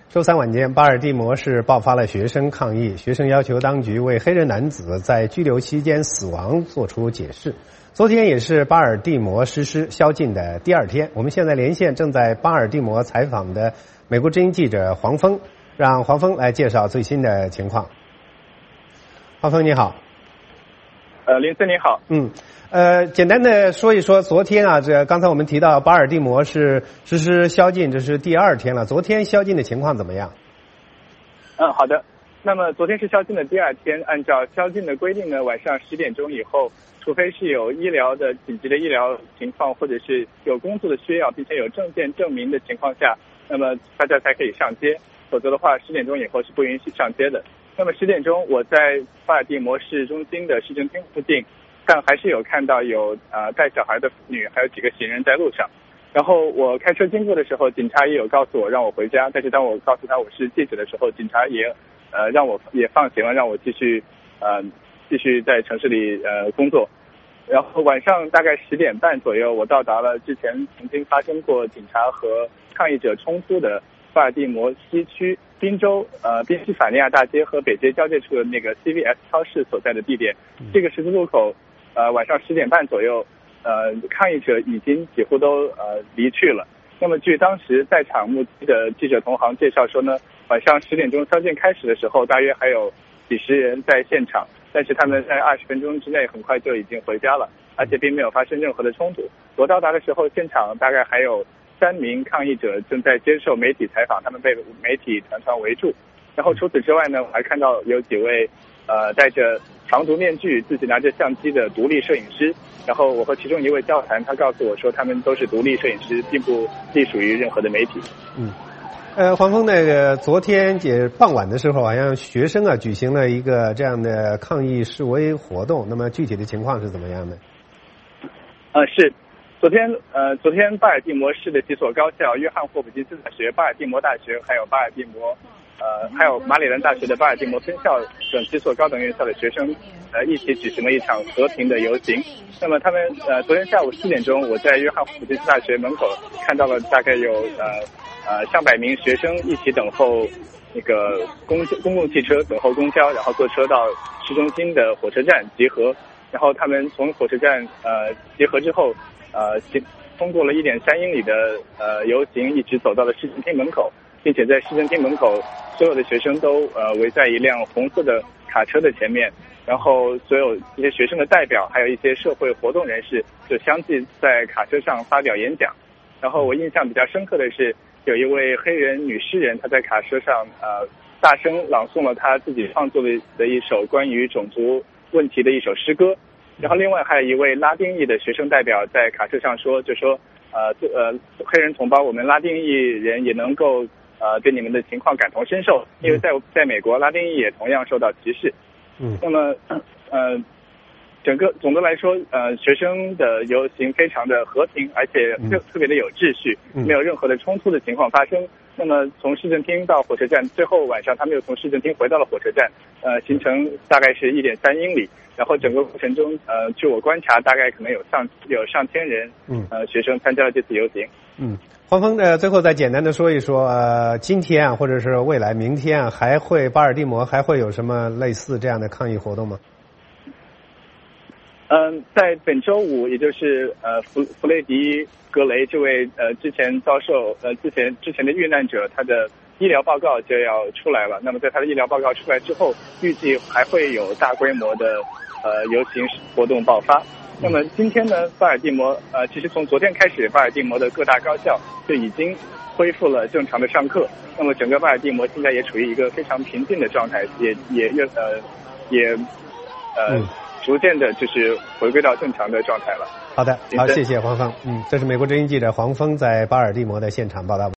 周三晚间，巴尔的摩市爆发了学生抗议，学生要求当局为黑人男子在拘留期间死亡作出解释。昨天也是巴尔的摩实施宵禁的第二天。我们现在连线正在巴尔的摩采访的美国之音记者黄峰，让黄峰来介绍最新的情况。黄峰你好。 林森你好。 简单的说一说昨天啊，刚才我们提到巴尔的摩是实施宵禁，这是第二天了。昨天宵禁的情况怎么样？ 好的。那么昨天是宵禁的第二天，按照宵禁的规定呢，晚上10点钟以后，除非是有紧急的医疗情况，或者是有工作的需要，并且有证件证明的情况下，那么大家才可以上街，否则的话10点钟以后是不允许上街的。那么10点钟我在巴尔的摩市中心的市政厅附近，但还是有看到有带小孩的妇女，还有几个行人在路上。然后我开车经过的时候，警察也有告诉我让我回家，但是当我告诉他我是记者的时候，警察也让我也放行了，让我继续在城市里工作。然后晚上大概10点半左右，我到达了之前曾经发生过警察和抗议者冲突的巴尔的摩西区宾夕法尼亚大街和北街交界处的那个 CVS 超市所在的地点。这个十字路口晚上10点半左右，抗议者已经几乎都离去了。那么据当时在场目击的记者同行介绍说呢，晚上10点钟宵禁开始的时候，大约还有几十人在现场，但是他们在20分钟之内很快就已经回家了，而且并没有发生任何的冲突。我到达的时候，现场大概还有3名抗议者正在接受媒体采访，他们被媒体团团围住。然后除此之外呢，我还看到有几位戴着长毒面具、自己拿着相机的独立摄影师。然后我和其中一位交谈，他告诉我说他们都是独立摄影师，并不隶属于任何的媒体。 黄峰，昨天傍晚的时候，好像学生举行了一个这样的抗议示威活动，那么具体的情况是怎么样的？ 是。昨天巴尔的摩市的几所高校，约翰霍普金斯大学、巴尔的摩大学，还有还有马里兰大学的巴尔的摩分校等几所高等院校的学生，一起举行了一场和平的游行。那么他们昨天下午4点钟，我在约翰霍普金斯大学门口看到了大概有上百名学生一起等候那个公共汽车，等候公交，然后坐车到市中心的火车站集合。然后他们从火车站集合之后，通过了1.3英里的游行，一直走到了市政厅门口，并且在市政厅门口，所有的学生都围在一辆红色的卡车的前面，然后所有一些学生的代表，还有一些社会活动人士就相继在卡车上发表演讲。然后我印象比较深刻的是，有一位黑人女诗人，她在卡车上大声朗诵了她自己创作的一首关于种族问题的一首诗歌。然后另外还有一位拉丁裔的学生代表在卡车上说，黑人同胞，我们拉丁裔人也能够对你们的情况感同身受，因为在美国拉丁裔也同样受到歧视。那么总的来说，学生的游行非常的和平，而且特别的有秩序，没有任何的冲突的情况发生。那么从市政厅到火车站，最后晚上他们又从市政厅回到了火车站，行程大概是1.3英里。然后整个过程中，据我观察，大概可能有上千人学生参加了这次游行。 黄峰，最后再简单的说一说，今天或者是未来明天巴尔的摩还会有什么类似这样的抗议活动吗？ 在本周五，也就是弗雷迪格雷这位之前的遇难者，他的医疗报告就要出来了。那么在他的医疗报告出来之后，预计还会有大规模的游行活动爆发。那么今天呢，巴尔的摩其实从昨天开始，巴尔的摩的各大高校就已经恢复了正常的上课。那么整个巴尔的摩现在也处于一个非常平静的状态，也逐渐的就是回归到正常的状态了。 好的，好，谢谢黄峰。这是美国之音记者黄峰在巴尔的摩的现场报道。